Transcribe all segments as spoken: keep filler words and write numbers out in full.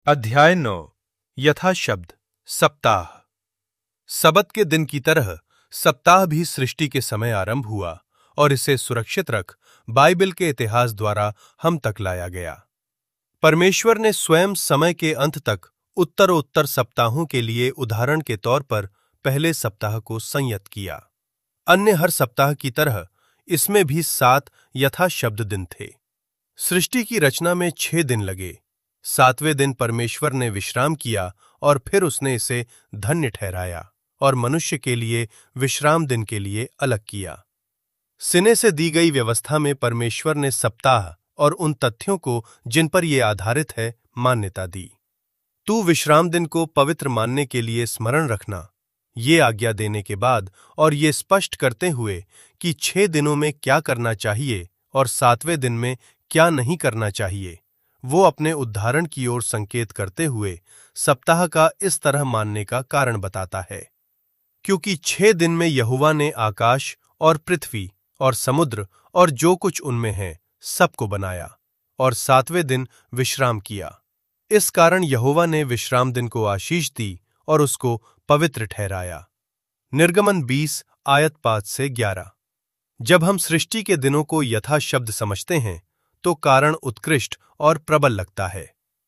अध्याय नौ। यथाशब्द सप्ताह। सबत के दिन की तरह सप्ताह भी सृष्टि के समय आरंभ हुआ और इसे सुरक्षित रख बाइबल के इतिहास द्वारा हम तक लाया गया। परमेश्वर ने स्वयं समय के अंत तक उत्तरोत्तर सप्ताहों के लिए उदाहरण के तौर पर पहले सप्ताह को संयत किया। अन्य हर सप्ताह की तरह इसमें भी सात यथाशब्द दिन थे। सृष्टि की रचना में छह दिन लगे। सातवें दिन परमेश्वर ने विश्राम किया और फिर उसने इसे धन्य ठहराया और मनुष्य के लिए विश्राम दिन के लिए अलग किया। सिने से दी गई व्यवस्था में परमेश्वर ने सप्ताह और उन तथ्यों को जिन पर यह आधारित है मान्यता दी। तू विश्राम दिन को पवित्र मानने के लिए स्मरण रखना, ये आज्ञा देने के बाद और ये स्पष्ट करते हुए कि छह दिनों में क्या करना चाहिए और सातवें दिन में क्या नहीं करना चाहिए, वो अपने उद्धारण की ओर संकेत करते हुए सप्ताह का इस तरह मानने का कारण बताता है। क्योंकि छह दिन में यहोवा ने आकाश और पृथ्वी और समुद्र और जो कुछ उनमें है सबको बनाया और सातवें दिन विश्राम किया। इस कारण यहोवा ने विश्राम दिन को आशीष दी और उसको पवित्र ठहराया। निर्गमन बीस आयत पांच से ग्यारह। जब हम सृष्टि के दिनों को यथाशब्द समझते हैं तो कारण उत्कृष्ट और प्रबल लगता है।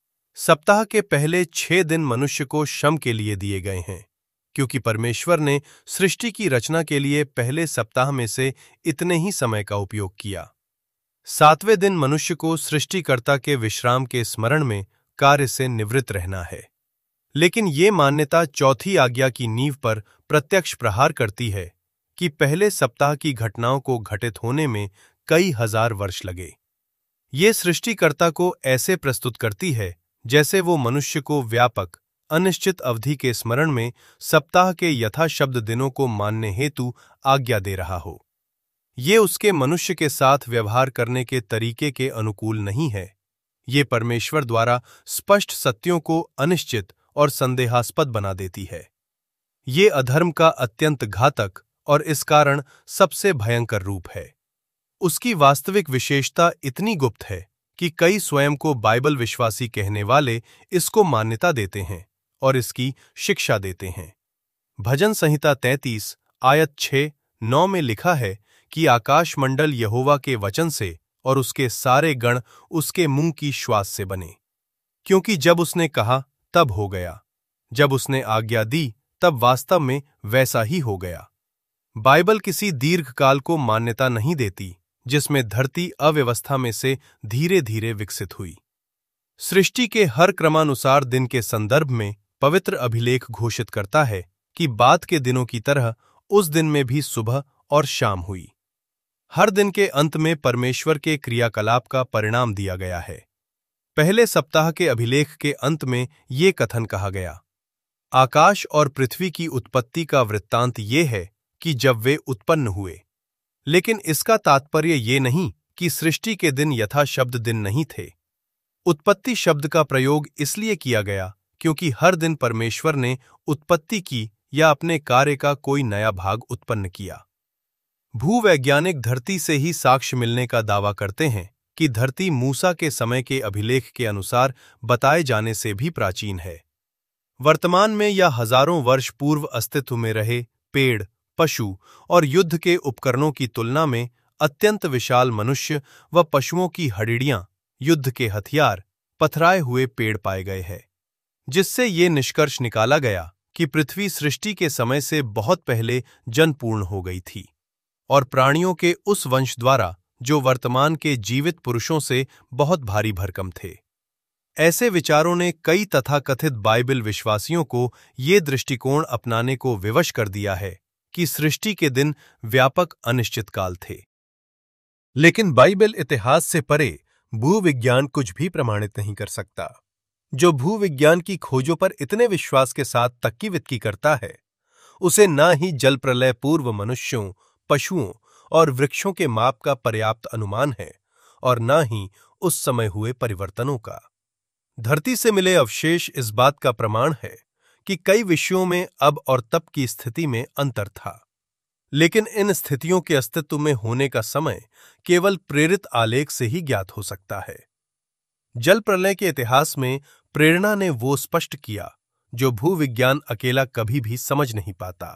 सप्ताह के पहले छह दिन मनुष्य को श्रम के लिए दिए गए हैं, क्योंकि परमेश्वर ने सृष्टि की रचना के लिए पहले सप्ताह में से इतने ही समय का उपयोग किया। सातवें दिन मनुष्य को सृष्टिकर्ता के विश्राम के स्मरण में कार्य से निवृत्त रहना है। लेकिन ये मान्यता चौथी आज्ञा की नींव पर प्रत्यक्ष प्रहार करती है कि पहले सप्ताह की घटनाओं को घटित होने में कई हजार वर्ष लगे। ये सृष्टिकर्ता को ऐसे प्रस्तुत करती है जैसे वो मनुष्य को व्यापक अनिश्चित अवधि के स्मरण में सप्ताह के यथाशब्द दिनों को मानने हेतु आज्ञा दे रहा हो। ये उसके मनुष्य के साथ व्यवहार करने के तरीके के अनुकूल नहीं है। ये परमेश्वर द्वारा स्पष्ट सत्यों को अनिश्चित और संदेहास्पद बना देती है। ये अधर्म का अत्यंत घातक और इस कारण सबसे भयंकर रूप है। उसकी वास्तविक विशेषता इतनी गुप्त है कि कई स्वयं को बाइबल विश्वासी कहने वाले इसको मान्यता देते हैं और इसकी शिक्षा देते हैं। भजन संहिता तैंतीस आयत छह नौ में लिखा है कि आकाश मंडल यहोवा के वचन से और उसके सारे गण उसके मुंह की श्वास से बने। क्योंकि जब उसने कहा तब हो गया, जब उसने आज्ञा दी तब वास्तव में वैसा ही हो गया। बाइबल किसी दीर्घकाल को मान्यता नहीं देती जिसमें धरती अव्यवस्था में से धीरे धीरे विकसित हुई। सृष्टि के हर क्रमानुसार दिन के संदर्भ में पवित्र अभिलेख घोषित करता है कि बाद के दिनों की तरह उस दिन में भी सुबह और शाम हुई। हर दिन के अंत में परमेश्वर के क्रियाकलाप का परिणाम दिया गया है। पहले सप्ताह के अभिलेख के अंत में ये कथन कहा गया, आकाश और पृथ्वी की उत्पत्ति का वृत्तांत ये है कि जब वे उत्पन्न हुए। लेकिन इसका तात्पर्य ये नहीं कि सृष्टि के दिन यथाशब्द दिन नहीं थे। उत्पत्ति शब्द का प्रयोग इसलिए किया गया क्योंकि हर दिन परमेश्वर ने उत्पत्ति की या अपने कार्य का कोई नया भाग उत्पन्न किया। भूवैज्ञानिक धरती से ही साक्ष्य मिलने का दावा करते हैं कि धरती मूसा के समय के अभिलेख के अनुसार बताए जाने से भी प्राचीन है। वर्तमान में या हजारों वर्ष पूर्व अस्तित्व में रहे पेड़, पशु और युद्ध के उपकरणों की तुलना में अत्यंत विशाल मनुष्य व पशुओं की हडिड़ियां, युद्ध के हथियार, पथराए हुए पेड़ पाए गए हैं, जिससे ये निष्कर्ष निकाला गया कि पृथ्वी सृष्टि के समय से बहुत पहले जनपूर्ण हो गई थी और प्राणियों के उस वंश द्वारा जो वर्तमान के जीवित पुरुषों से बहुत भारी भरकम थे। ऐसे विचारों ने कई तथाकथित बाइबल विश्वासियों को ये दृष्टिकोण अपनाने को विवश कर दिया है कि सृष्टि के दिन व्यापक अनिश्चितकाल थे। लेकिन बाइबल इतिहास से परे भूविज्ञान कुछ भी प्रमाणित नहीं कर सकता। जो भूविज्ञान की खोजों पर इतने विश्वास के साथ तक्की विक्की करता है, उसे ना ही जल प्रलय पूर्व मनुष्यों, पशुओं और वृक्षों के माप का पर्याप्त अनुमान है और ना ही उस समय हुए परिवर्तनों का। धरती से मिले अवशेष इस बात का प्रमाण है कि कई विषयों में अब और तब की स्थिति में अंतर था। लेकिन इन स्थितियों के अस्तित्व में होने का समय केवल प्रेरित आलेख से ही ज्ञात हो सकता है। जल प्रलय के इतिहास में प्रेरणा ने वो स्पष्ट किया जो भूविज्ञान अकेला कभी भी समझ नहीं पाता।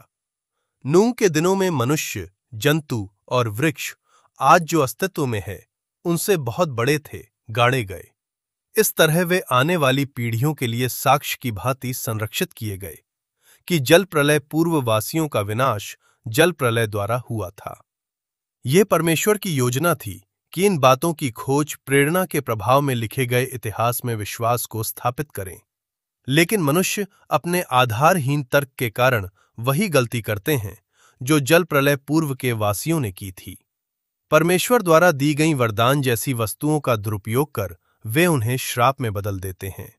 नूह के दिनों में मनुष्य, जंतु और वृक्ष आज जो अस्तित्व में है उनसे बहुत बड़े थे, गाड़े गए। इस तरह वे आने वाली पीढ़ियों के लिए साक्ष्य की भांति संरक्षित किए गए कि जल प्रलय पूर्ववासियों का विनाश जल प्रलय द्वारा हुआ था। यह परमेश्वर की योजना थी कि इन बातों की खोज प्रेरणा के प्रभाव में लिखे गए इतिहास में विश्वास को स्थापित करें। लेकिन मनुष्य अपने आधारहीन तर्क के कारण वही गलती करते हैं जो जल प्रलय पूर्व के वासियों ने की थी। परमेश्वर द्वारा दी गई वरदान जैसी वस्तुओं का दुरुपयोग कर वे उन्हें श्राप में बदल देते हैं।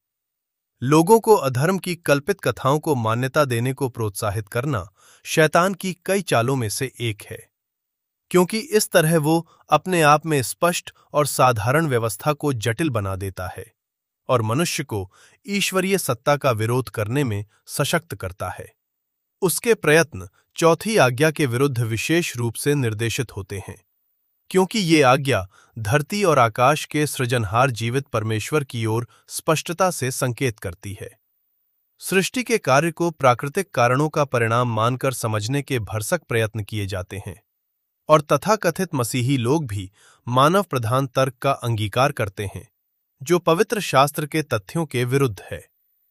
लोगों को अधर्म की कल्पित कथाओं को मान्यता देने को प्रोत्साहित करना शैतान की कई चालों में से एक है, क्योंकि इस तरह वो अपने आप में स्पष्ट और साधारण व्यवस्था को जटिल बना देता है और मनुष्य को ईश्वरीय सत्ता का विरोध करने में सशक्त करता है। उसके प्रयत्न चौथी आज्ञा के विरुद्ध विशेष रूप से निर्देशित होते हैं, क्योंकि ये आज्ञा धरती और आकाश के सृजनहार जीवित परमेश्वर की ओर स्पष्टता से संकेत करती है। सृष्टि के कार्य को प्राकृतिक कारणों का परिणाम मानकर समझने के भरसक प्रयत्न किए जाते हैं और तथाकथित मसीही लोग भी मानव प्रधान तर्क का अंगीकार करते हैं जो पवित्र शास्त्र के तथ्यों के विरुद्ध है।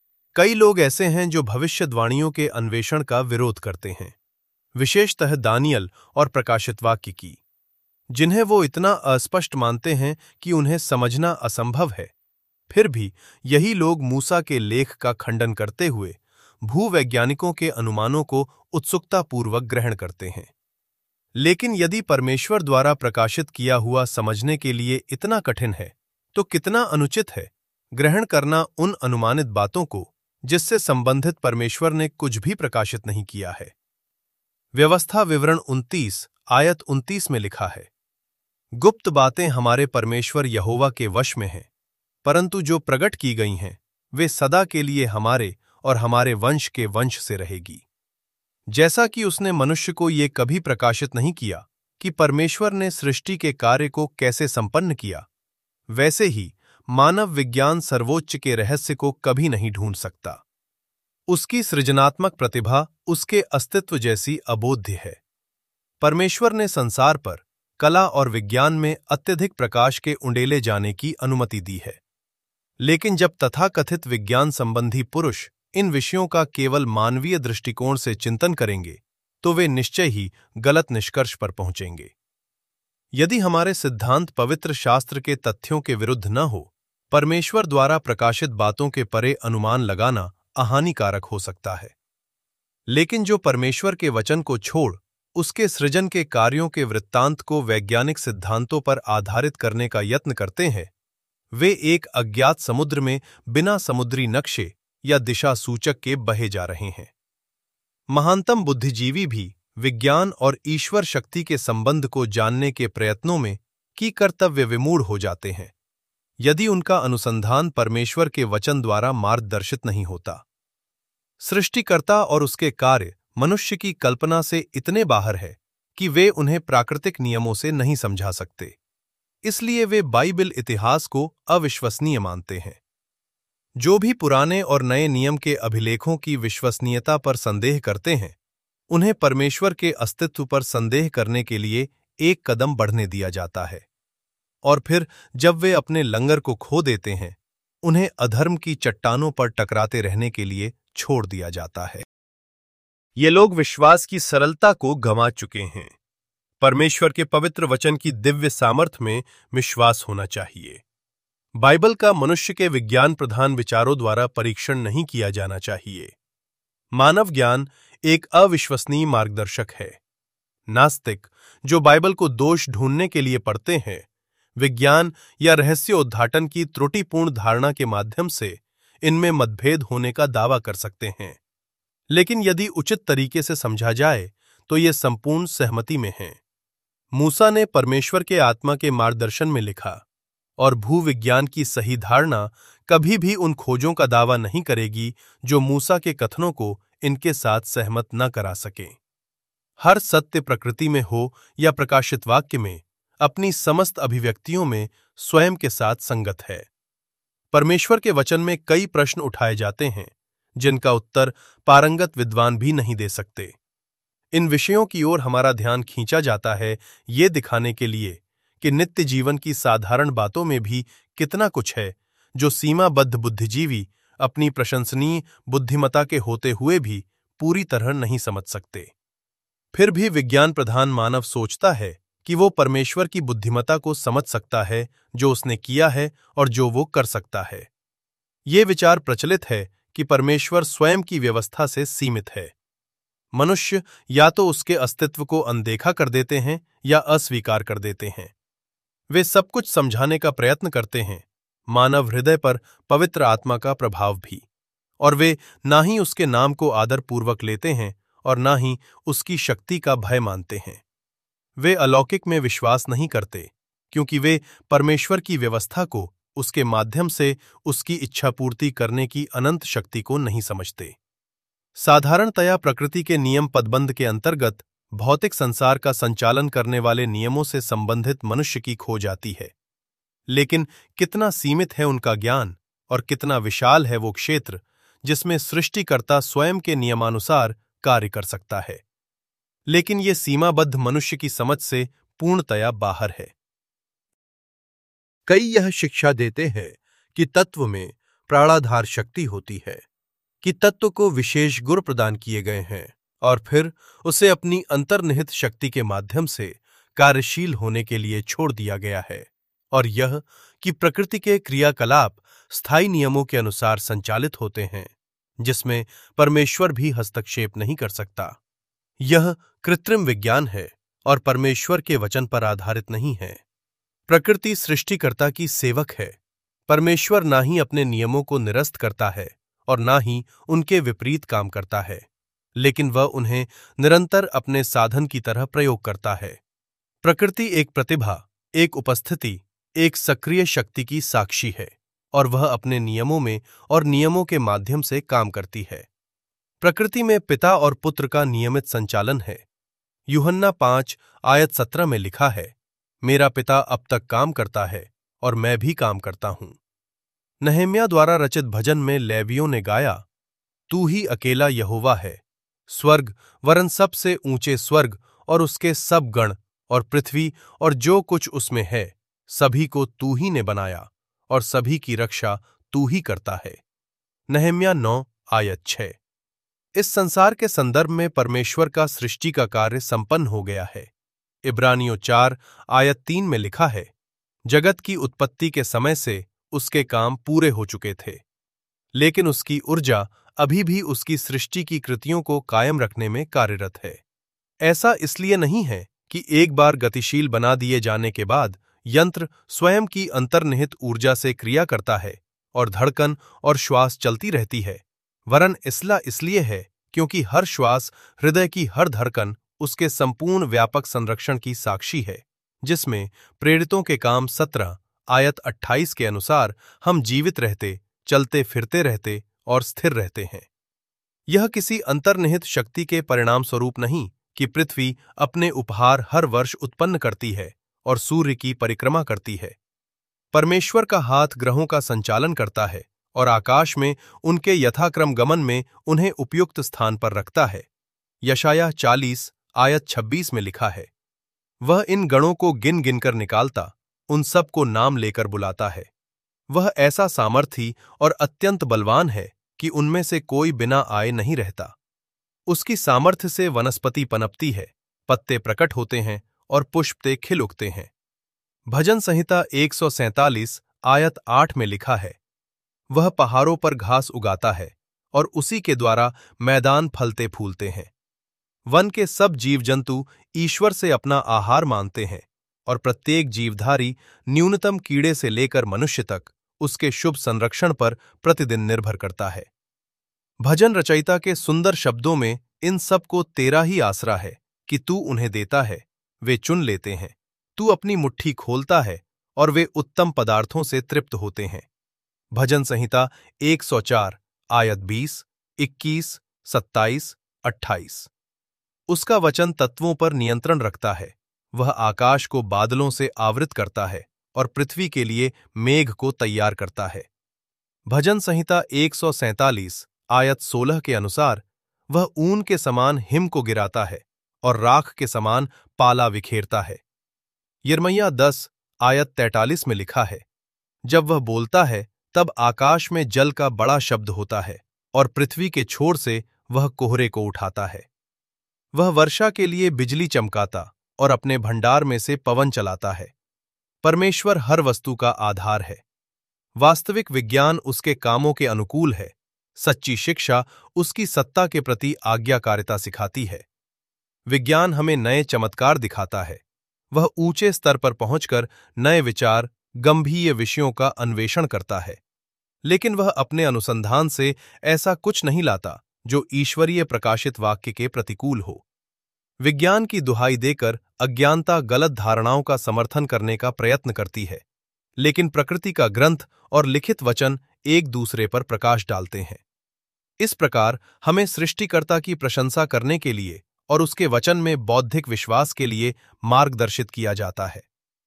कई लोग ऐसे हैं जो भविष्यवाणियों के अन्वेषण का विरोध करते हैं, विशेषतः दानियल और प्रकाशित वाक्य की, जिन्हें वो इतना अस्पष्ट मानते हैं कि उन्हें समझना असंभव है। फिर भी यही लोग मूसा के लेख का खंडन करते हुए भूवैज्ञानिकों के अनुमानों को उत्सुकतापूर्वक ग्रहण करते हैं। लेकिन यदि परमेश्वर द्वारा प्रकाशित किया हुआ समझने के लिए इतना कठिन है, तो कितना अनुचित है ग्रहण करना उन अनुमानित बातों को जिससे संबंधित परमेश्वर ने कुछ भी प्रकाशित नहीं किया है। व्यवस्था विवरण उनतीस आयत उनतीस में लिखा है, गुप्त बातें हमारे परमेश्वर यहोवा के वश में हैं, परंतु जो प्रकट की गई हैं वे सदा के लिए हमारे और हमारे वंश के वंश से रहेगी। जैसा कि उसने मनुष्य को ये कभी प्रकाशित नहीं किया कि परमेश्वर ने सृष्टि के कार्य को कैसे संपन्न किया, वैसे ही मानव विज्ञान सर्वोच्च के रहस्य को कभी नहीं ढूंढ सकता। उसकी सृजनात्मक प्रतिभा उसके अस्तित्व जैसी अबोध्य है। परमेश्वर ने संसार पर कला और विज्ञान में अत्यधिक प्रकाश के उंडेले जाने की अनुमति दी है, लेकिन जब तथाकथित विज्ञान संबंधी पुरुष इन विषयों का केवल मानवीय दृष्टिकोण से चिंतन करेंगे तो वे निश्चय ही गलत निष्कर्ष पर पहुंचेंगे। यदि हमारे सिद्धांत पवित्र शास्त्र के तथ्यों के विरुद्ध न हो, परमेश्वर द्वारा प्रकाशित बातों के परे अनुमान लगाना अहानिकारक हो सकता है। लेकिन जो परमेश्वर के वचन को छोड़ उसके सृजन के कार्यों के वृत्तांत को वैज्ञानिक सिद्धांतों पर आधारित करने का यत्न करते हैं, वे एक अज्ञात समुद्र में बिना समुद्री नक्शे या दिशा सूचक के बहे जा रहे हैं। महानतम बुद्धिजीवी भी विज्ञान और ईश्वर शक्ति के संबंध को जानने के प्रयत्नों में की कर्तव्य विमूढ़ हो जाते हैं, यदि उनका अनुसंधान परमेश्वर के वचन द्वारा मार्गदर्शित नहीं होता। सृष्टिकर्ता और उसके कार्य मनुष्य की कल्पना से इतने बाहर है कि वे उन्हें प्राकृतिक नियमों से नहीं समझा सकते, इसलिए वे बाइबल इतिहास को अविश्वसनीय मानते हैं। जो भी पुराने और नए नियम के अभिलेखों की विश्वसनीयता पर संदेह करते हैं, उन्हें परमेश्वर के अस्तित्व पर संदेह करने के लिए एक कदम बढ़ने दिया जाता है, और फिर जब वे अपने लंगर को खो देते हैं, उन्हें अधर्म की चट्टानों पर टकराते रहने के लिए छोड़ दिया जाता है। ये लोग विश्वास की सरलता को गंवा चुके हैं। परमेश्वर के पवित्र वचन की दिव्य सामर्थ्य में विश्वास होना चाहिए। बाइबल का मनुष्य के विज्ञान प्रधान विचारों द्वारा परीक्षण नहीं किया जाना चाहिए। मानव ज्ञान एक अविश्वसनीय मार्गदर्शक है। नास्तिक जो बाइबल को दोष ढूंढने के लिए पढ़ते हैं, विज्ञान या रहस्योद्घाटन की त्रुटिपूर्ण धारणा के माध्यम से इनमें मतभेद होने का दावा कर सकते हैं, लेकिन यदि उचित तरीके से समझा जाए तो ये संपूर्ण सहमति में हैं। मूसा ने परमेश्वर के आत्मा के मार्गदर्शन में लिखा, और भूविज्ञान की सही धारणा कभी भी उन खोजों का दावा नहीं करेगी जो मूसा के कथनों को इनके साथ सहमत न करा सकें। हर सत्य प्रकृति में हो या प्रकाशित वाक्य में, अपनी समस्त अभिव्यक्तियों में स्वयं के साथ संगत है। परमेश्वर के वचन में कई प्रश्न उठाए जाते हैं जिनका उत्तर पारंगत विद्वान भी नहीं दे सकते। इन विषयों की ओर हमारा ध्यान खींचा जाता है ये दिखाने के लिए कि नित्य जीवन की साधारण बातों में भी कितना कुछ है जो सीमाबद्ध बुद्धिजीवी अपनी प्रशंसनीय बुद्धिमता के होते हुए भी पूरी तरह नहीं समझ सकते। फिर भी विज्ञान प्रधान मानव सोचता है कि वो परमेश्वर की बुद्धिमता को समझ सकता है जो उसने किया है और जो वो कर सकता है। ये विचार प्रचलित है कि परमेश्वर स्वयं की व्यवस्था से सीमित है। मनुष्य या तो उसके अस्तित्व को अनदेखा कर देते हैं या अस्वीकार कर देते हैं। वे सब कुछ समझाने का प्रयत्न करते हैं, मानव हृदय पर पवित्र आत्मा का प्रभाव भी, और वे ना ही उसके नाम को आदरपूर्वक लेते हैं और ना ही उसकी शक्ति का भय मानते हैं। वे अलौकिक में विश्वास नहीं करते क्योंकि वे परमेश्वर की व्यवस्था को उसके माध्यम से उसकी इच्छापूर्ति करने की अनंत शक्ति को नहीं समझते। साधारणतया प्रकृति के नियम पदबंध के अंतर्गत भौतिक संसार का संचालन करने वाले नियमों से संबंधित मनुष्य की खो जाती है। लेकिन कितना सीमित है उनका ज्ञान और कितना विशाल है वो क्षेत्र जिसमें सृष्टिकर्ता स्वयं के नियमानुसार कार्य कर सकता है। लेकिन ये सीमाबद्ध मनुष्य की समझ से पूर्णतया बाहर है। कई यह शिक्षा देते हैं कि तत्व में प्राणाधार शक्ति होती है, कि तत्व को विशेष गुण प्रदान किए गए हैं और फिर उसे अपनी अंतर्निहित शक्ति के माध्यम से कार्यशील होने के लिए छोड़ दिया गया है, और यह कि प्रकृति के क्रियाकलाप स्थायी नियमों के अनुसार संचालित होते हैं जिसमें परमेश्वर भी हस्तक्षेप नहीं कर सकता। यह कृत्रिम विज्ञान है और परमेश्वर के वचन पर आधारित नहीं है। प्रकृति सृष्टिकर्ता की सेवक है। परमेश्वर ना ही अपने नियमों को निरस्त करता है और ना ही उनके विपरीत काम करता है, लेकिन वह उन्हें निरंतर अपने साधन की तरह प्रयोग करता है। प्रकृति एक प्रतिभा, एक उपस्थिति, एक सक्रिय शक्ति की साक्षी है और वह अपने नियमों में और नियमों के माध्यम से काम करती है। प्रकृति में पिता और पुत्र का नियमित संचालन है। यूहन्ना पांच आयत सत्रह में लिखा है, मेरा पिता अब तक काम करता है और मैं भी काम करता हूं। नहम्याह द्वारा रचित भजन में लेवियों ने गाया, तू ही अकेला यहोवा है, स्वर्ग वरन सबसे ऊंचे स्वर्ग और उसके सब गण और पृथ्वी और जो कुछ उसमें है, सभी को तू ही ने बनाया और सभी की रक्षा तू ही करता है। नहम्याह नौ आयत छह। इस संसार के संदर्भ में परमेश्वर का सृष्टि का कार्य संपन्न हो गया है। इब्रानियों चार आयत तीन में लिखा है, जगत की उत्पत्ति के समय से उसके काम पूरे हो चुके थे, लेकिन उसकी ऊर्जा अभी भी उसकी सृष्टि की कृतियों को कायम रखने में कार्यरत है। ऐसा इसलिए नहीं है कि एक बार गतिशील बना दिए जाने के बाद यंत्र स्वयं की अंतर्निहित ऊर्जा से क्रिया करता है और धड़कन और श्वास चलती रहती है, वरन इसला इसलिए है क्योंकि हर श्वास, हृदय की हर धड़कन उसके संपूर्ण व्यापक संरक्षण की साक्षी है, जिसमें प्रेरितों के काम सत्रह आयत अट्ठाईस के अनुसार हम जीवित रहते, चलते फिरते रहते और स्थिर रहते हैं। यह किसी अंतर्निहित शक्ति के परिणाम स्वरूप नहीं कि पृथ्वी अपने उपहार हर वर्ष उत्पन्न करती है और सूर्य की परिक्रमा करती है। परमेश्वर का हाथ ग्रहों का संचालन करता है और आकाश में उनके यथाक्रम गमन में उन्हें उपयुक्त स्थान पर रखता है। यशायाह चालीस आयत छब्बीस में लिखा है, वह इन गणों को गिन गिनकर निकालता, उन सब को नाम लेकर बुलाता है। वह ऐसा सामर्थी और अत्यंत बलवान है कि उनमें से कोई बिना आए नहीं रहता। उसकी सामर्थ्य से वनस्पति पनपती है, पत्ते प्रकट होते हैं और पुष्पते खिल उगते हैं। भजन संहिता एक सौ सैंतालीस आयत आठ में लिखा है, वह पहाड़ों पर घास उगाता है और उसी के द्वारा मैदान फलते फूलते हैं। वन के सब जीव जंतु ईश्वर से अपना आहार मानते हैं और प्रत्येक जीवधारी न्यूनतम कीड़े से लेकर मनुष्य तक उसके शुभ संरक्षण पर प्रतिदिन निर्भर करता है। भजन रचयिता के सुंदर शब्दों में इन सब को तेरा ही आसरा है कि तू उन्हें देता है, वे चुन लेते हैं, तू अपनी मुट्ठी खोलता है और वे उत्तम पदार्थों से तृप्त होते हैं। भजन संहिता एक सौ चार आयत बीस, इक्कीस, सत्ताईस, अट्ठाईस। उसका वचन तत्वों पर नियंत्रण रखता है। वह आकाश को बादलों से आवृत करता है और पृथ्वी के लिए मेघ को तैयार करता है। भजन संहिता एक सौ सैंतालीस आयत सोलह के अनुसार वह ऊन के समान हिम को गिराता है और राख के समान पाला बिखेरता है। यिर्मयाह दस आयत तैंतालीस में लिखा है, जब वह बोलता है तब आकाश में जल का बड़ा शब्द होता है और पृथ्वी के छोर से वह कोहरे को उठाता है। वह वर्षा के लिए बिजली चमकाता और अपने भंडार में से पवन चलाता है। परमेश्वर हर वस्तु का आधार है। वास्तविक विज्ञान उसके कामों के अनुकूल है। सच्ची शिक्षा उसकी सत्ता के प्रति आज्ञाकारिता सिखाती है। विज्ञान हमें नए चमत्कार दिखाता है। वह ऊंचे स्तर पर पहुंचकर नए विचार, गंभीर विषयों का अन्वेषण करता है, लेकिन वह अपने अनुसंधान से ऐसा कुछ नहीं लाता जो ईश्वरीय प्रकाशित वाक्य के प्रतिकूल हो। विज्ञान की दुहाई देकर अज्ञानता गलत धारणाओं का समर्थन करने का प्रयत्न करती है, लेकिन प्रकृति का ग्रंथ और लिखित वचन एक दूसरे पर प्रकाश डालते हैं। इस प्रकार हमें सृष्टिकर्ता की प्रशंसा करने के लिए और उसके वचन में बौद्धिक विश्वास के लिए मार्गदर्शित किया जाता है।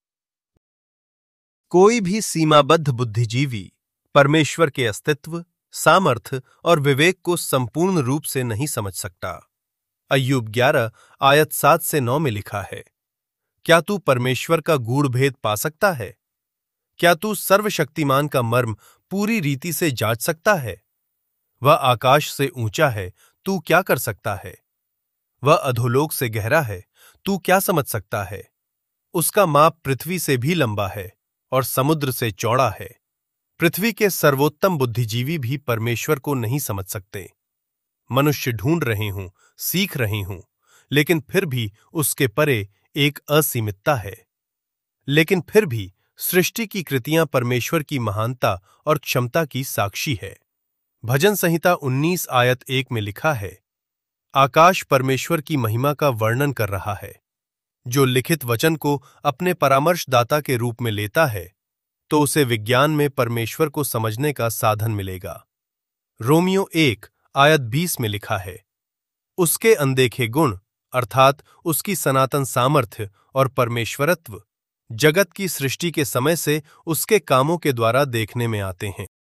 कोई भी सीमाबद्ध बुद्धिजीवी परमेश्वर के अस्तित्व, सामर्थ्य और विवेक को संपूर्ण रूप से नहीं समझ सकता। अय्यूब ग्यारह आयत सात से नौ में लिखा है, क्या तू परमेश्वर का गूढ़ भेद पा सकता है? क्या तू सर्वशक्तिमान का मर्म पूरी रीति से जांच सकता है? वह आकाश से ऊंचा है, तू क्या कर सकता है? वह अधोलोक से गहरा है, तू क्या समझ सकता है? उसका माप पृथ्वी से भी लंबा है और समुद्र से चौड़ा है। पृथ्वी के सर्वोत्तम बुद्धिजीवी भी परमेश्वर को नहीं समझ सकते। मनुष्य ढूंढ रहे हूं, सीख रहे हूं, लेकिन फिर भी उसके परे एक असीमितता है। लेकिन फिर भी सृष्टि की कृतियां परमेश्वर की महानता और क्षमता की साक्षी है। भजन संहिता उन्नीस आयत एक में लिखा है, आकाश परमेश्वर की महिमा का वर्णन कर रहा है। जो लिखित वचन को अपने परामर्शदाता के रूप में लेता है, तो उसे विज्ञान में परमेश्वर को समझने का साधन मिलेगा। रोमियो एक आयत बीस में लिखा है, उसके अनदेखे गुण अर्थात उसकी सनातन सामर्थ्य और परमेश्वरत्व जगत की सृष्टि के समय से उसके कामों के द्वारा देखने में आते हैं।